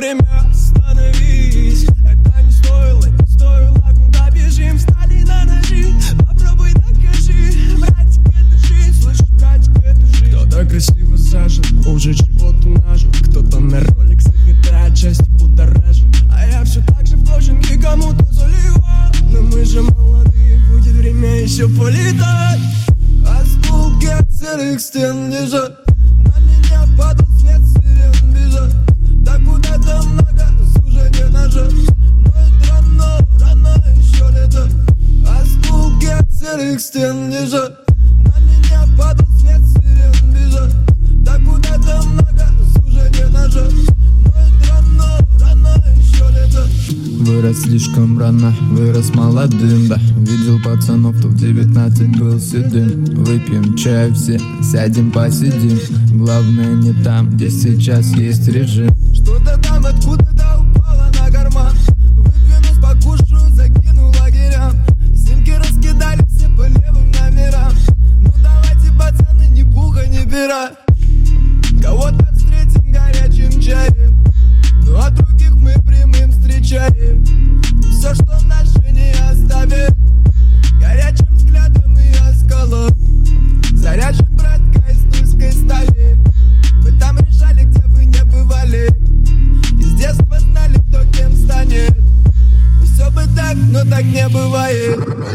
время, остановись. Это не стоило, куда бежим, встали на ножи. Попробуй докажи, братик, это жизнь, слышишь, братик, это жизнь. Кто-то красиво зажил, уже чего-то нажил. Кто-то на роликсах это отчасти будоражит. А я все так же в кожанке кому-то заливал. Но мы же молодые, будет время еще полетать. Осколки от серых стен лежат. На меня падал свет, сирен бежат. Да куда-то много сужения ножа. Но это рано еще лето. Осколки от серых стен лежат. На меня падал свет, сирен бежат. Да куда-то много сужения ножа. Но это рано еще лето. Вырос слишком рано, вырос молодым, да. Видел пацанов, кто в 19 был седым. Выпьем чай все, сядем посидим. Главное не там, где сейчас есть режим. Что-то там откуда-то упало на карман. Выдвинусь, покушаю, закину лагерям. Снимки раскидали все по левым номерам. Ну давайте, пацаны, ни пуха, ни пера. Кого-то встретим горячим чаем. Ну а других мы прямым встречаем. Все, что наше, не оставим. Горячим взглядом и оскалом. Заряжен, братка, из тульской стали. Мы там решали, где вы не бывали. Из детства знали, кто кем станет. Все бы так, но так не бывает.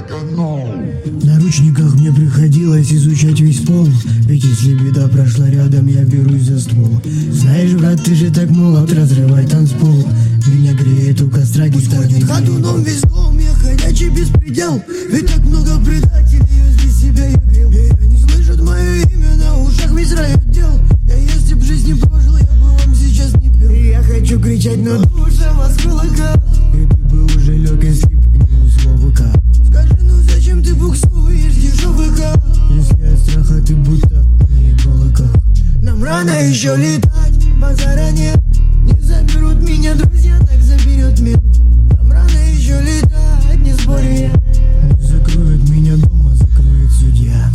В наручниках мне приходилось изучать весь пол. Ведь если беда прошла рядом, я берусь за ствол. Знаешь, брат, ты же так молод, разрывай танцпол. Меня греет у костра гитарный. Ходит ходуном весь дом, я ходячий беспредел. Ведь так много предателей, возле себя я грел. И они слышат мое имя, на ушах весь рай отдел. Я если б жизнь не прожил, я бы вам сейчас не пел. И я хочу кричать, но душа вас кулака. И ты бы уже лег, если б не условы К. Скажи, ну зачем ты буксуешь дешевый К? Если от страха ты будто на балаках. Нам рано еще летать, базара нет. Не заберут меня друзья, так заберет мир. Нам рано еще летать, не спорю я. Не закроют меня дома, закроет судья.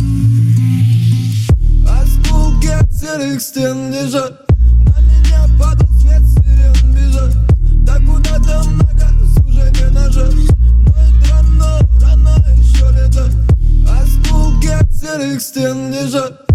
Осколки от серых стен лежат. На меня падал свет, сирен бежат. Да куда-то много сужения ножа. Но это рано еще лето. Осколки от серых стен лежат.